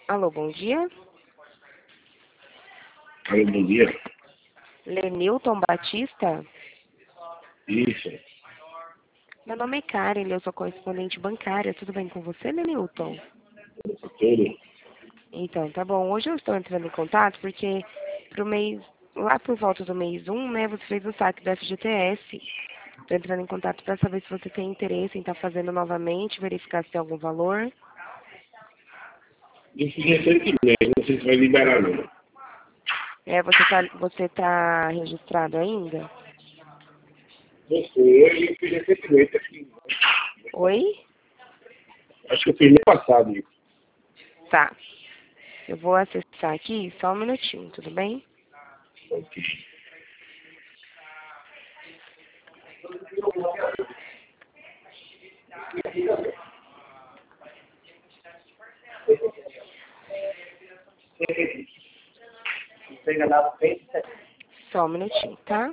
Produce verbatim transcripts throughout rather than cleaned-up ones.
Alô, bom dia. Alô, bom dia. Lenilton Batista? Isso. Meu nome é Karen, eu sou correspondente bancária. Tudo bem com você, Lenilton? Tudo. Então, tá bom. Hoje eu estou entrando em contato porque pro mês, lá por volta do mês um, né, você fez o saque do F G T S. Estou entrando em contato para saber se você tem interesse em estar fazendo novamente, verificar se tem algum valor. Isso recentemente, não sei se vai liberar não. É, você tá, você tá registrado ainda? Não sei, eu fiz recentemente, acho que, Oi? acho que eu fiz no passado isso. Tá. Eu vou acessar aqui, só um minutinho, tudo bem? Ok. Só um minutinho, tá?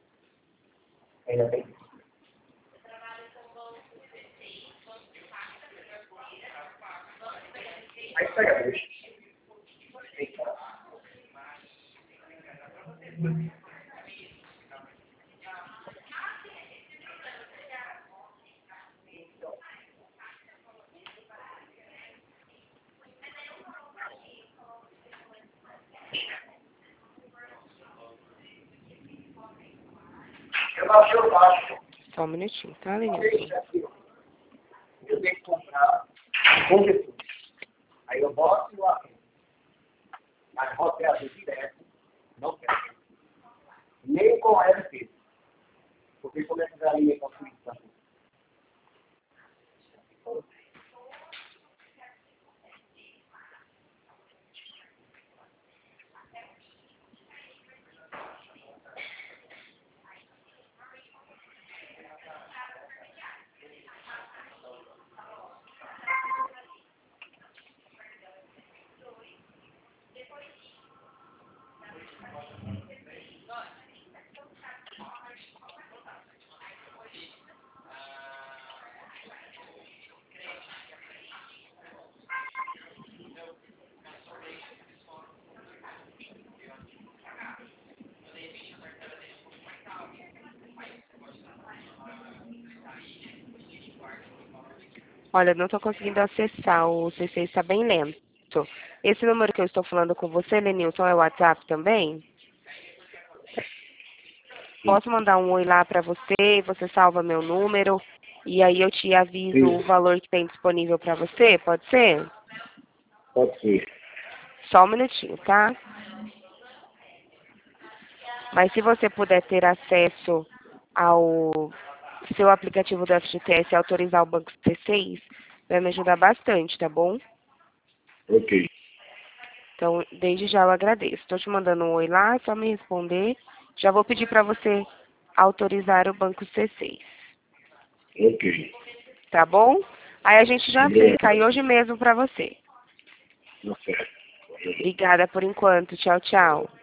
Só um minutinho, tá, Lenilton? Eu tenho que comprar com pessoas. Aí eu boto o arroz. Mas roteado direto, não quero. Nem com ela fez. Porque como é que a linha construída também? Olha, não estou conseguindo acessar, o C C está bem lento. Esse número que eu estou falando com você, Lenilton, é o WhatsApp também? Posso mandar um oi lá para você, você salva meu número, e aí eu te aviso o Sim, valor que tem disponível para você, pode ser? pode ser. Só um minutinho, tá? Mas se você puder ter acesso ao seu aplicativo do F G T S e autorizar o Banco C seis, vai me ajudar bastante, tá bom? Ok. Então, desde já eu agradeço. Estou te mandando um oi lá, é só me responder. Já vou pedir para você autorizar o Banco C seis, Ok. tá bom? Aí a gente já aplica Obrigado. aí hoje mesmo para você. Tá certo. Obrigada por enquanto. Tchau, tchau.